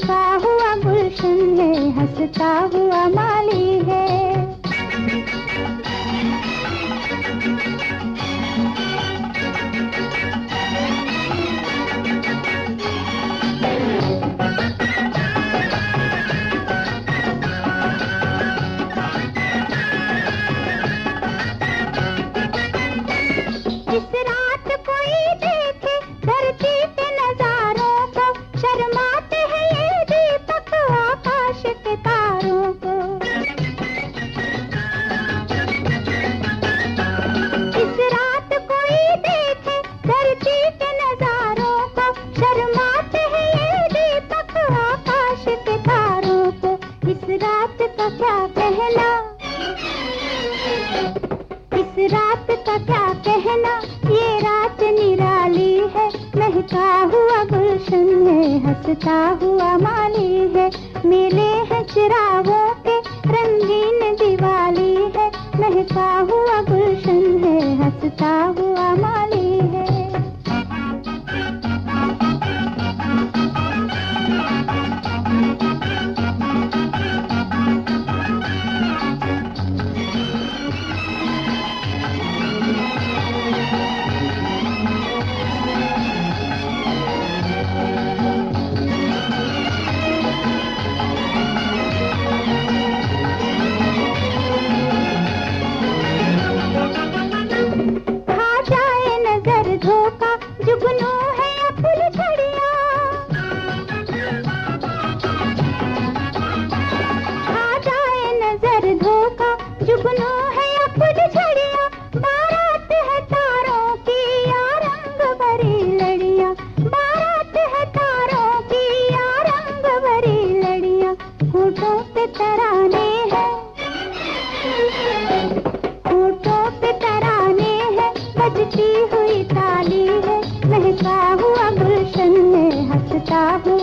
महका हुआ गुलशन है, हंसता हुआ माली है। इस रात कोई देखे धरती के नजारों को, शर्माते हैं ये दीपक आकाश के तारों को। इस रात कोई देखे धरती के नजारों को, शर्माते हैं ये दीपक आकाश के तारों को। इस रात का क्या कहना, इस रात का क्या कहना, ये रात निराली है। महका हुआ गुलशन है, हंसता हुआ माली है। मेले हैं चिरागों के, रंगीन दिवाली है। महका हुआ गुलशन है, हंसता हुआ माली है। धोखा जुगनू है या फुलझड़ियाँ, आ जाए नजर धोखा जुगनू है या फुलझड़ियाँ। बारात है तारों की या रंग भरी लड़ियाँ, बारात है तारों की या रंग भरी लड़ियाँ। होठों पे तराने हैं, होठों पे तराने हैं, बजती हुई ताली है। महका हुआ गुलशन है, हंसता हुआ